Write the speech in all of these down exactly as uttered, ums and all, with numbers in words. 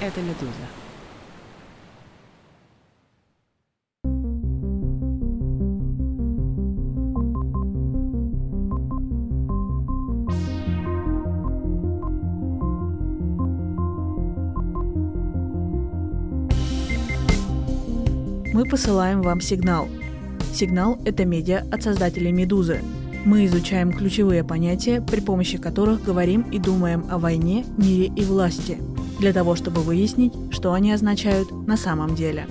это «Медуза». Мы посылаем вам сигнал. Сигнал – это медиа от создателей «Медузы». Мы изучаем ключевые понятия, при помощи которых говорим и думаем о войне, мире и власти, для того, чтобы выяснить, что они означают на самом деле.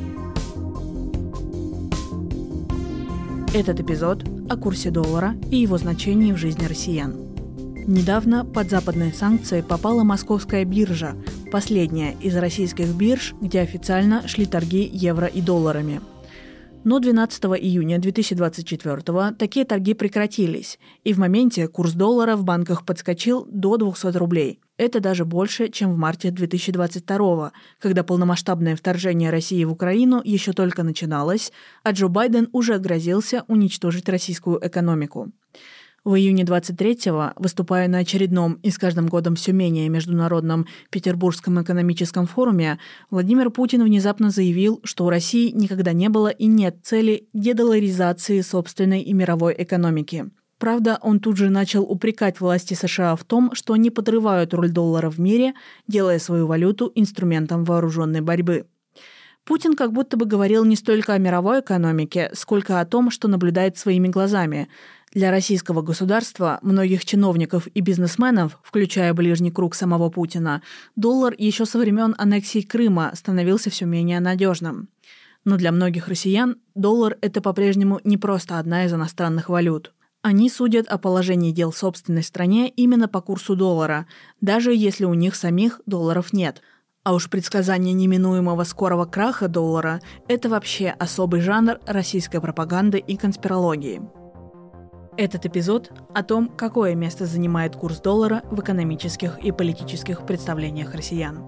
Этот эпизод о курсе доллара и его значении в жизни россиян. Недавно под западные санкции попала московская биржа, последняя из российских бирж, где официально шли торги евро и долларами. Но двенадцатого июня две тысячи двадцать четвёртого такие торги прекратились, и в моменте курс доллара в банках подскочил до двухсот рублей. Это даже больше, чем в марте две тысячи двадцать второго, когда полномасштабное вторжение России в Украину еще только начиналось, а Джо Байден уже грозился уничтожить российскую экономику. В июне двадцать третьего, выступая на очередном и с каждым годом все менее международном Петербургском экономическом форуме, Владимир Путин внезапно заявил, что у России никогда не было и нет цели дедолларизации собственной и мировой экономики. Правда, он тут же начал упрекать власти США в том, что они подрывают роль доллара в мире, делая свою валюту инструментом вооруженной борьбы. Путин как будто бы говорил не столько о мировой экономике, сколько о том, что наблюдает своими глазами. Для российского государства, многих чиновников и бизнесменов, включая ближний круг самого Путина, доллар еще со времен аннексии Крыма становился все менее надежным. Но для многих россиян доллар – это по-прежнему не просто одна из иностранных валют. Они судят о положении дел в собственной стране именно по курсу доллара, даже если у них самих долларов нет. А уж предсказание неминуемого скорого краха доллара – это вообще особый жанр российской пропаганды и конспирологии. Этот эпизод о том, какое место занимает курс доллара в экономических и политических представлениях россиян.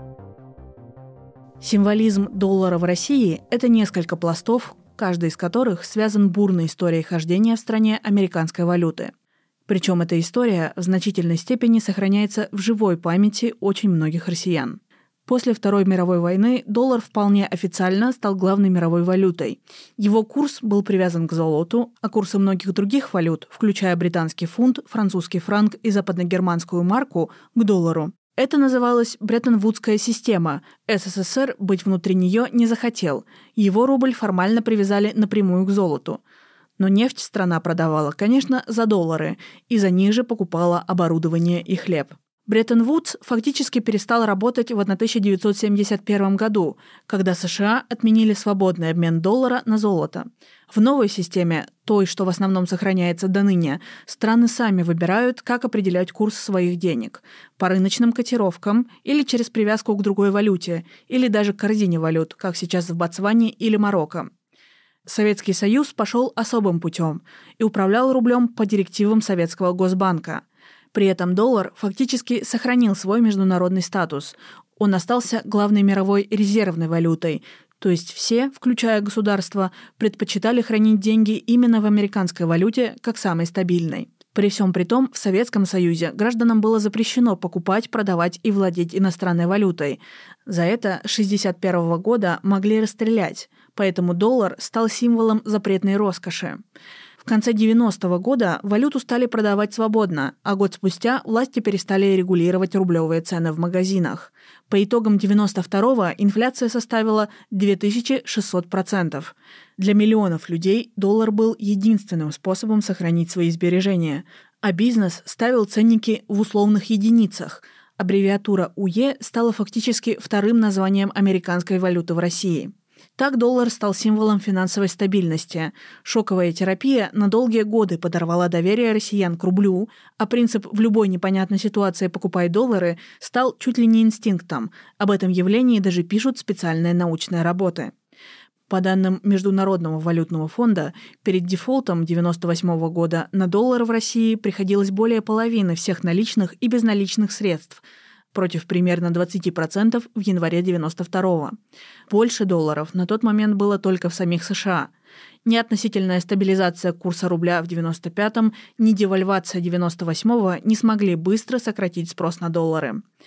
Символизм доллара в России – это несколько пластов, каждый из которых связан бурной историей хождения в стране американской валюты. Причем эта история в значительной степени сохраняется в живой памяти очень многих россиян. После Второй мировой войны доллар вполне официально стал главной мировой валютой. Его курс был привязан к золоту, а курсы многих других валют, включая британский фунт, французский франк и западногерманскую марку, к доллару. Это называлось Бреттон-Вудская система. СССР быть внутри нее не захотел. Его рубль формально привязали напрямую к золоту. Но нефть страна продавала, конечно, за доллары, и за них же покупала оборудование и хлеб. Бреттон-Вудс фактически перестал работать в тысяча девятьсот семьдесят первом году, когда США отменили свободный обмен доллара на золото. В новой системе, той, что в основном сохраняется до ныне, страны сами выбирают, как определять курс своих денег – по рыночным котировкам или через привязку к другой валюте, или даже к корзине валют, как сейчас в Ботсване или Марокко. Советский Союз пошел особым путем и управлял рублем по директивам Советского Госбанка. При этом доллар фактически сохранил свой международный статус. Он остался главной мировой резервной валютой, то есть все, включая государства, предпочитали хранить деньги именно в американской валюте как самой стабильной. При всем при том, в Советском Союзе гражданам было запрещено покупать, продавать и владеть иностранной валютой. За это с тысяча девятьсот шестьдесят первого года могли расстрелять, поэтому доллар стал символом запретной роскоши. В конце девяностого года валюту стали продавать свободно, а год спустя власти перестали регулировать рублевые цены в магазинах. По итогам девяносто второго инфляция составила две тысячи шестьсот процентов. Для миллионов людей доллар был единственным способом сохранить свои сбережения, а бизнес ставил ценники в условных единицах. Аббревиатура УЕ стала фактически вторым названием американской валюты в России. Так доллар стал символом финансовой стабильности. Шоковая терапия на долгие годы подорвала доверие россиян к рублю, а принцип «в любой непонятной ситуации покупай доллары» стал чуть ли не инстинктом. Об этом явлении даже пишут специальные научные работы. По данным Международного валютного фонда, перед дефолтом девяносто восьмого года на доллар в России приходилось более половины всех наличных и безналичных средств – против примерно двадцать процентов в январе девяносто второго. Больше долларов на тот момент было только в самих США. Ни относительная стабилизация курса рубля в девяносто пятом, ни девальвация девяносто восьмого не смогли быстро сократить спрос на доллары.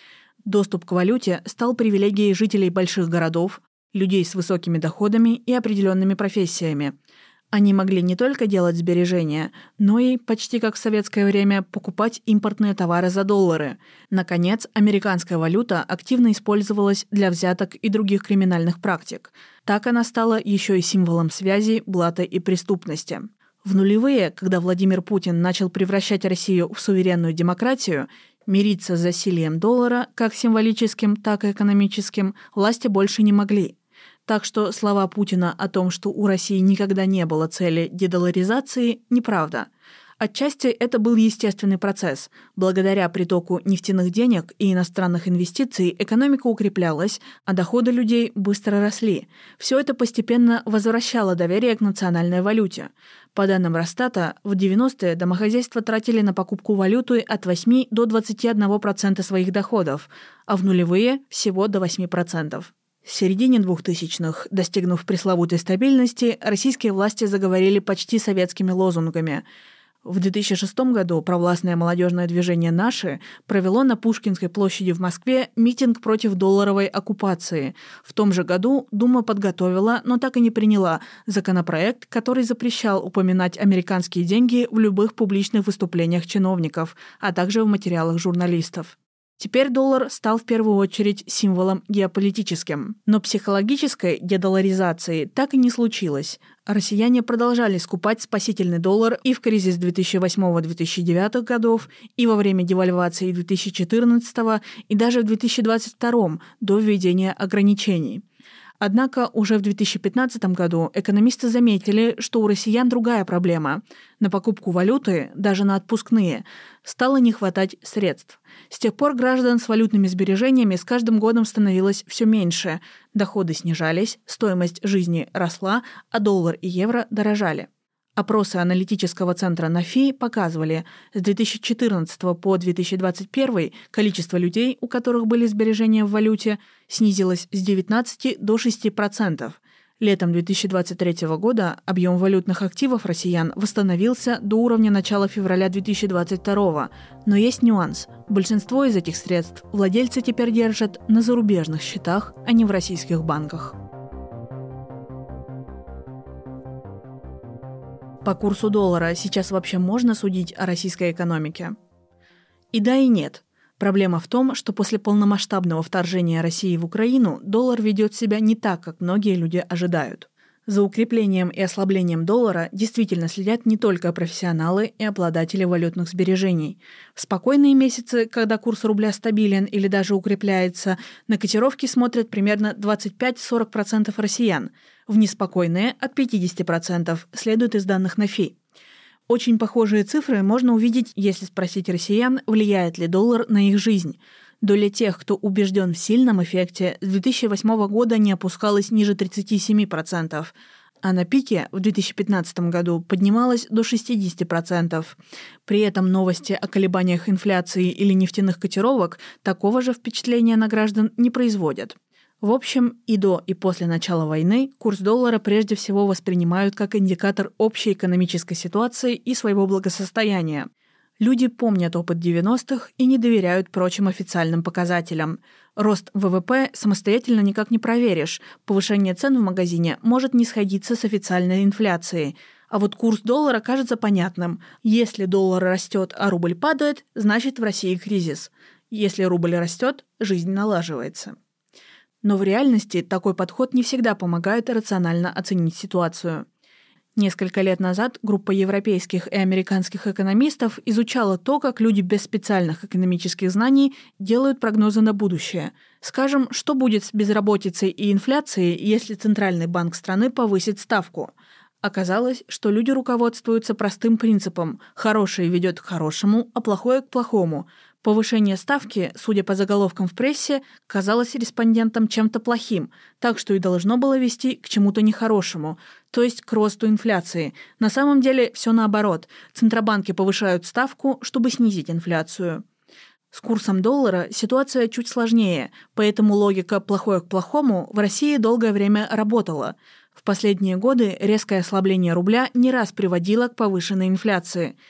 Доступ к валюте стал привилегией жителей больших городов, людей с высокими доходами и определенными профессиями. Они могли не только делать сбережения, но и, почти как в советское время, покупать импортные товары за доллары. Наконец, американская валюта активно использовалась для взяток и других криминальных практик. Так она стала еще и символом связи, блата и преступности. В нулевые, когда Владимир Путин начал превращать Россию в суверенную демократию, мириться с засильем доллара, как символическим, так и экономическим, власти больше не могли. Так что слова Путина о том, что у России никогда не было цели дедолларизации, неправда. Отчасти это был естественный процесс. Благодаря притоку нефтяных денег и иностранных инвестиций экономика укреплялась, а доходы людей быстро росли. Все это постепенно возвращало доверие к национальной валюте. По данным Росстата, в девяностые домохозяйства тратили на покупку валюты от восьми до двадцати одного процента своих доходов, а в нулевые – всего до восьми процентов. В середине двухтысячных, достигнув пресловутой стабильности, российские власти заговорили почти советскими лозунгами. В две тысячи шестом году провластное молодежное движение «Наши» провело на Пушкинской площади в Москве митинг против долларовой оккупации. В том же году Дума подготовила, но так и не приняла, законопроект, который запрещал упоминать американские деньги в любых публичных выступлениях чиновников, а также в материалах журналистов. Теперь доллар стал в первую очередь символом геополитическим. Но психологической дедолларизации так и не случилось. Россияне продолжали скупать спасительный доллар и в кризис две тысячи восьмого - две тысячи девятого годов, и во время девальвации две тысячи четырнадцатого, и даже в две тысячи двадцать втором, до введения ограничений. Однако уже в две тысячи пятнадцатом году экономисты заметили, что у россиян другая проблема. На покупку валюты, даже на отпускные, стало не хватать средств. С тех пор граждан с валютными сбережениями с каждым годом становилось все меньше. Доходы снижались, стоимость жизни росла, а доллар и евро дорожали. Опросы аналитического центра НАФИ показывали, с две тысячи четырнадцатого по две тысячи двадцать первый количество людей, у которых были сбережения в валюте, снизилось с девятнадцати до шести процентов. Летом две тысячи двадцать третьего года объем валютных активов россиян восстановился до уровня начала февраля две тысячи двадцать второго. Но есть нюанс. Большинство из этих средств владельцы теперь держат на зарубежных счетах, а не в российских банках. По курсу доллара сейчас вообще можно судить о российской экономике? И да, и нет. Проблема в том, что после полномасштабного вторжения России в Украину доллар ведет себя не так, как многие люди ожидают. За укреплением и ослаблением доллара действительно следят не только профессионалы и обладатели валютных сбережений. В спокойные месяцы, когда курс рубля стабилен или даже укрепляется, на котировки смотрят примерно двадцать пять - сорок процентов россиян. В неспокойные – от пятидесяти процентов, следует из данных НАФИ. Очень похожие цифры можно увидеть, если спросить россиян, влияет ли доллар на их жизнь. Доля тех, кто убежден в сильном эффекте, с две тысячи восьмого года не опускалась ниже тридцати семи процентов, а на пике в две тысячи пятнадцатом году поднималась до шестидесяти процентов. При этом новости о колебаниях инфляции или нефтяных котировок такого же впечатления на граждан не производят. В общем, и до, и после начала войны курс доллара прежде всего воспринимают как индикатор общей экономической ситуации и своего благосостояния. Люди помнят опыт девяностых и не доверяют прочим официальным показателям. Рост вэ вэ пэ самостоятельно никак не проверишь, повышение цен в магазине может не сходиться с официальной инфляцией. А вот курс доллара кажется понятным. Если доллар растет, а рубль падает, значит в России кризис. Если рубль растет, жизнь налаживается. Но в реальности такой подход не всегда помогает рационально оценить ситуацию. Несколько лет назад группа европейских и американских экономистов изучала то, как люди без специальных экономических знаний делают прогнозы на будущее. Скажем, что будет с безработицей и инфляцией, если Центральный банк страны повысит ставку? Оказалось, что люди руководствуются простым принципом «хорошее ведет к хорошему, а плохое к плохому». Повышение ставки, судя по заголовкам в прессе, казалось респондентам чем-то плохим, так что и должно было вести к чему-то нехорошему, то есть к росту инфляции. На самом деле все наоборот. Центробанки повышают ставку, чтобы снизить инфляцию. С курсом доллара ситуация чуть сложнее, поэтому логика «плохое к плохому» в России долгое время работала. В последние годы резкое ослабление рубля не раз приводило к повышенной инфляции.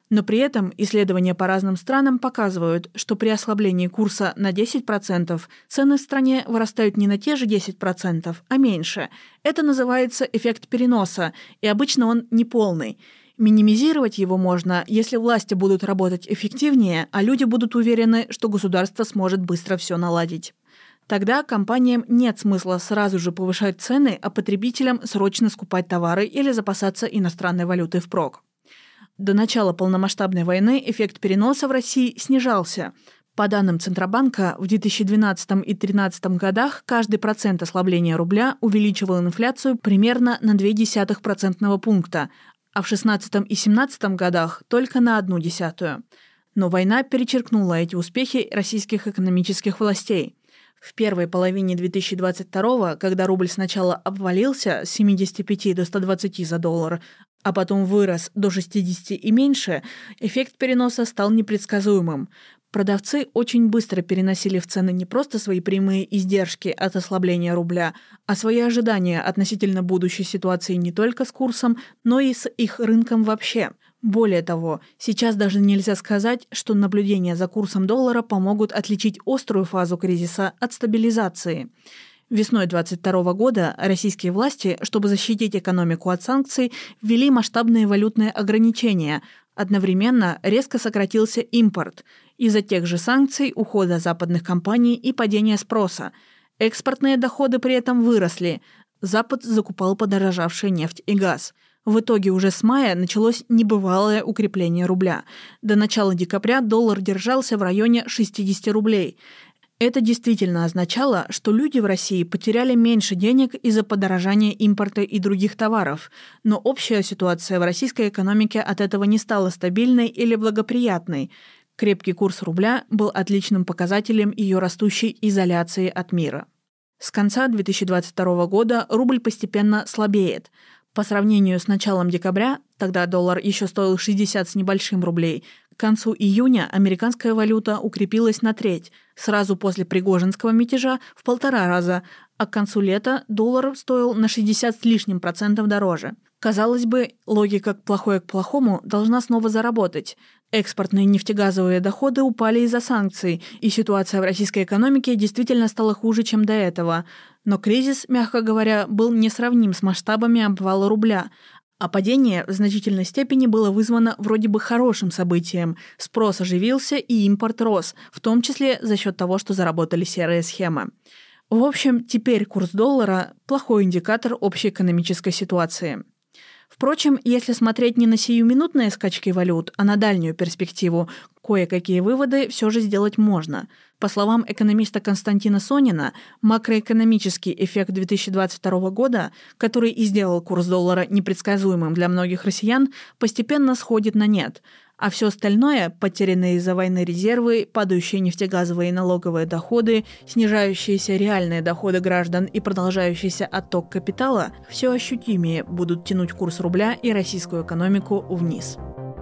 Но при этом исследования по разным странам показывают, что при ослаблении курса на десять процентов цены в стране вырастают не на те же десять процентов, а меньше. Это называется эффект переноса, и обычно он неполный. Минимизировать его можно, если власти будут работать эффективнее, а люди будут уверены, что государство сможет быстро все наладить. Тогда компаниям нет смысла сразу же повышать цены, а потребителям срочно скупать товары или запасаться иностранной валютой впрок. До начала полномасштабной войны эффект переноса в России снижался. По данным Центробанка, в две тысячи двенадцатом и две тысячи тринадцатом годах каждый процент ослабления рубля увеличивал инфляцию примерно на ноль целых две десятых процентного пункта, а в шестнадцатом и две тысячи семнадцатом годах только на одну десятую. Но война перечеркнула эти успехи российских экономических властей. В первой половине две тысячи двадцать второго, когда рубль сначала обвалился с семидесяти пяти до ста двадцати за доллар, а потом вырос до шестидесяти и меньше, эффект переноса стал непредсказуемым. Продавцы очень быстро переносили в цены не просто свои прямые издержки от ослабления рубля, а свои ожидания относительно будущей ситуации не только с курсом, но и с их рынком вообще. Более того, сейчас даже нельзя сказать, что наблюдения за курсом доллара помогут отличить острую фазу кризиса от стабилизации. Весной две тысячи двадцать второго года российские власти, чтобы защитить экономику от санкций, ввели масштабные валютные ограничения. Одновременно резко сократился импорт. Из-за тех же санкций, ухода западных компаний и падения спроса. Экспортные доходы при этом выросли. Запад закупал подорожавшие нефть и газ. В итоге уже с мая началось небывалое укрепление рубля. До начала декабря доллар держался в районе шестидесяти рублей. Это действительно означало, что люди в России потеряли меньше денег из-за подорожания импорта и других товаров, но общая ситуация в российской экономике от этого не стала стабильной или благоприятной. Крепкий курс рубля был отличным показателем ее растущей изоляции от мира. С конца две тысячи двадцать второго года рубль постепенно слабеет. По сравнению с началом декабря, тогда доллар еще стоил шестьдесят с небольшим рублей, к концу июня американская валюта укрепилась на треть, сразу после Пригожинского мятежа в полтора раза, а к концу лета доллар стоил на шестьдесят с лишним процентов дороже. Казалось бы, логика «плохое к плохому» должна снова заработать. Экспортные нефтегазовые доходы упали из-за санкций, и ситуация в российской экономике действительно стала хуже, чем до этого. Но кризис, мягко говоря, был несравним с масштабами обвала рубля, а падение в значительной степени было вызвано вроде бы хорошим событием. Спрос оживился и импорт рос, в том числе за счет того, что заработали серые схемы. В общем, теперь курс доллара – плохой индикатор общей экономической ситуации. Впрочем, если смотреть не на сиюминутные скачки валют, а на дальнюю перспективу, кое-какие выводы все же сделать можно. По словам экономиста Константина Сонина, макроэкономический эффект две тысячи двадцать второго года, который и сделал курс доллара непредсказуемым для многих россиян, постепенно сходит на нет. А все остальное – потерянные из-за войны резервы, падающие нефтегазовые и налоговые доходы, снижающиеся реальные доходы граждан и продолжающийся отток капитала – все ощутимее будут тянуть курс рубля и российскую экономику вниз.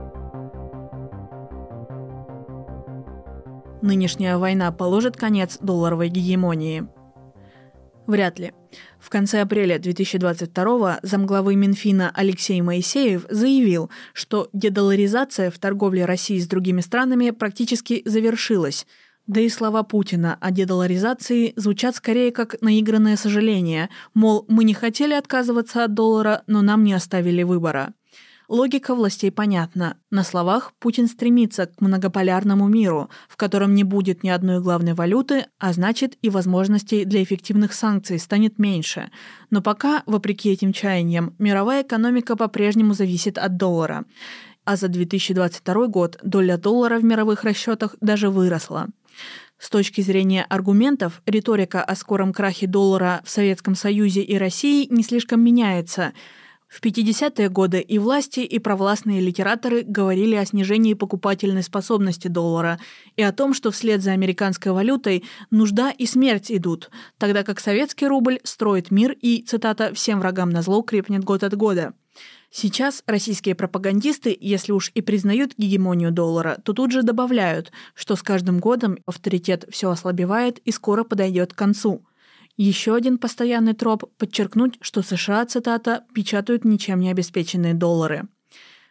Нынешняя война положит конец долларовой гегемонии? Вряд ли. В конце апреля две тысячи двадцать второго замглавы Минфина Алексей Моисеев заявил, что дедолларизация в торговле России с другими странами практически завершилась. Да и слова Путина о дедолларизации звучат скорее как наигранное сожаление, мол, мы не хотели отказываться от доллара, но нам не оставили выбора. Логика властей понятна. На словах Путин стремится к многополярному миру, в котором не будет ни одной главной валюты, а значит и возможностей для эффективных санкций станет меньше. Но пока, вопреки этим чаяниям, мировая экономика по-прежнему зависит от доллара. А за две тысячи двадцать второй год доля доллара в мировых расчетах даже выросла. С точки зрения аргументов, риторика о скором крахе доллара в Советском Союзе и России не слишком меняется. В пятидесятые годы и власти, и провластные литераторы говорили о снижении покупательной способности доллара и о том, что вслед за американской валютой нужда и смерть идут, тогда как советский рубль строит мир и, цитата, «всем врагам назло крепнет год от года». Сейчас российские пропагандисты, если уж и признают гегемонию доллара, то тут же добавляют, что с каждым годом авторитет все ослабевает и скоро подойдет к концу. Еще один постоянный троп – подчеркнуть, что США, цитата, «печатают ничем не обеспеченные доллары».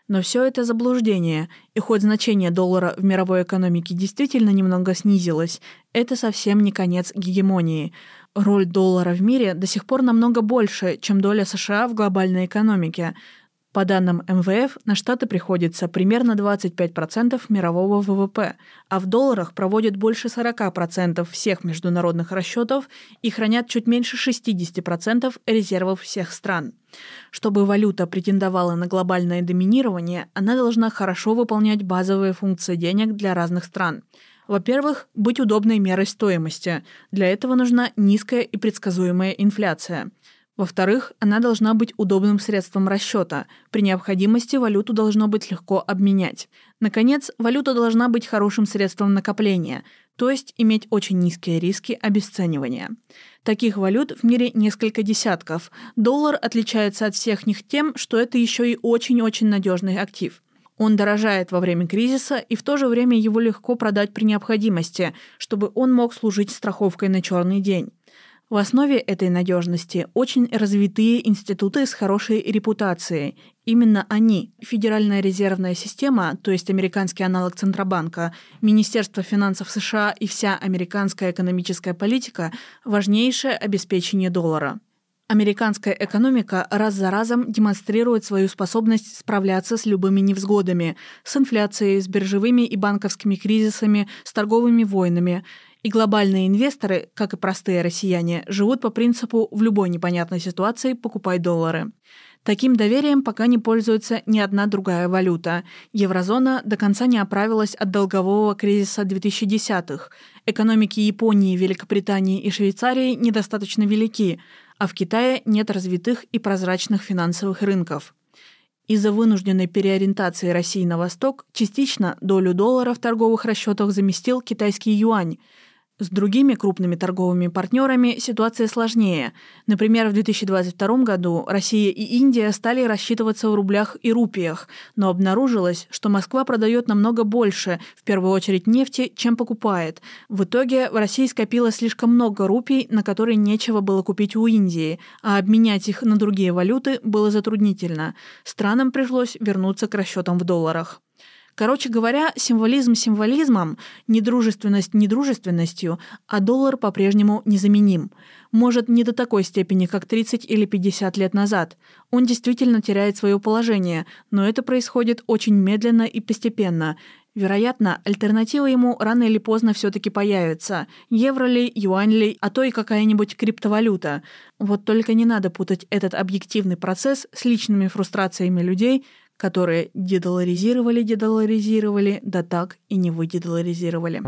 Но все это заблуждение, и хоть значение доллара в мировой экономике действительно немного снизилось, это совсем не конец гегемонии. Роль доллара в мире до сих пор намного больше, чем доля США в глобальной экономике. По данным эм вэ эф, на Штаты приходится примерно двадцать пять процентов мирового вэ вэ пэ, а в долларах проводят больше сорок процентов всех международных расчетов и хранят чуть меньше шестьдесят процентов резервов всех стран. Чтобы валюта претендовала на глобальное доминирование, она должна хорошо выполнять базовые функции денег для разных стран. Во-первых, быть удобной мерой стоимости. Для этого нужна низкая и предсказуемая инфляция. Во-вторых, она должна быть удобным средством расчета. При необходимости валюту должно быть легко обменять. Наконец, валюта должна быть хорошим средством накопления, то есть иметь очень низкие риски обесценивания. Таких валют в мире несколько десятков. Доллар отличается от всех них тем, что это еще и очень-очень надежный актив. Он дорожает во время кризиса, и в то же время его легко продать при необходимости, чтобы он мог служить страховкой на черный день. В основе этой надежности очень развитые институты с хорошей репутацией. Именно они, Федеральная резервная система, то есть американский аналог Центробанка, Министерство финансов США и вся американская экономическая политика – важнейшее обеспечение доллара. Американская экономика раз за разом демонстрирует свою способность справляться с любыми невзгодами, с инфляцией, с биржевыми и банковскими кризисами, с торговыми войнами. И глобальные инвесторы, как и простые россияне, живут по принципу «в любой непонятной ситуации покупай доллары». Таким доверием пока не пользуется ни одна другая валюта. Еврозона до конца не оправилась от долгового кризиса две тысячи десятых. Экономики Японии, Великобритании и Швейцарии недостаточно велики, а в Китае нет развитых и прозрачных финансовых рынков. Из-за вынужденной переориентации России на восток частично долю доллара в торговых расчетах заместил китайский юань. С другими крупными торговыми партнерами ситуация сложнее. Например, в две тысячи двадцать втором году Россия и Индия стали рассчитываться в рублях и рупиях, но обнаружилось, что Москва продает намного больше, в первую очередь нефти, чем покупает. В итоге в России скопилось слишком много рупий, на которые нечего было купить у Индии, а обменять их на другие валюты было затруднительно. Странам пришлось вернуться к расчетам в долларах. Короче говоря, символизм символизмом, недружественность недружественностью, а доллар по-прежнему незаменим. Может, не до такой степени, как тридцать или пятьдесят лет назад. Он действительно теряет свое положение, но это происходит очень медленно и постепенно. Вероятно, альтернатива ему рано или поздно все-таки появится. Евро ли, юань ли, а то и какая-нибудь криптовалюта. Вот только не надо путать этот объективный процесс с личными фрустрациями людей, которые дедоларизировали, дедоларизировали, да так и не выдедоларизировали.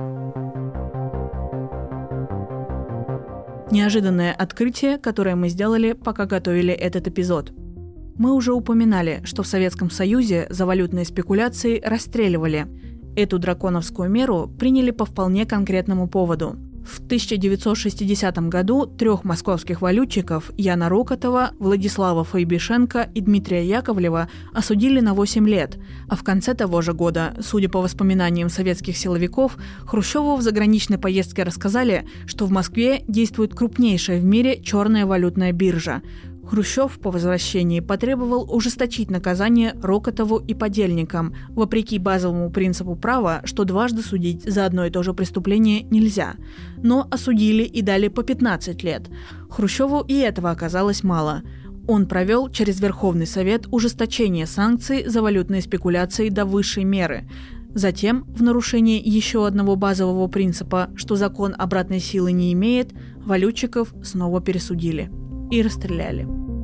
Неожиданное открытие, которое мы сделали, пока готовили этот эпизод. Мы уже упоминали, что в Советском Союзе за валютные спекуляции расстреливали. Эту драконовскую меру приняли по вполне конкретному поводу. В тысяча девятьсот шестидесятом году трех московских валютчиков Яна Рокотова, Владислава Фойбишенко и Дмитрия Яковлева осудили на восемь лет, а в конце того же года, судя по воспоминаниям советских силовиков, Хрущеву в заграничной поездке рассказали, что в Москве действует крупнейшая в мире черная валютная биржа. Хрущев по возвращении потребовал ужесточить наказание Рокотову и подельникам, вопреки базовому принципу права, что дважды судить за одно и то же преступление нельзя. Но осудили и дали по пятнадцать лет. Хрущеву и этого оказалось мало. Он провел через Верховный Совет ужесточение санкций за валютные спекуляции до высшей меры. Затем, в нарушение еще одного базового принципа, что закон обратной силы не имеет, валютчиков снова пересудили и расстреляли.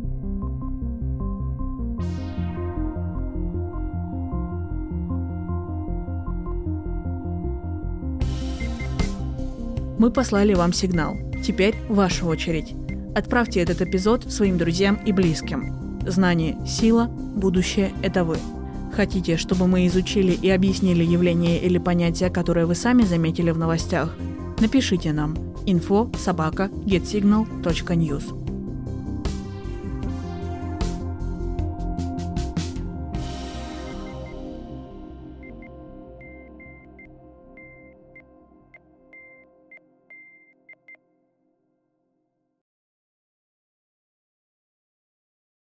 Мы послали вам сигнал. Теперь ваша очередь. Отправьте этот эпизод своим друзьям и близким. Знание – сила, будущее – это вы. Хотите, чтобы мы изучили и объяснили явление или понятие, которое вы сами заметили в новостях? Напишите нам info собака getsignal точка news.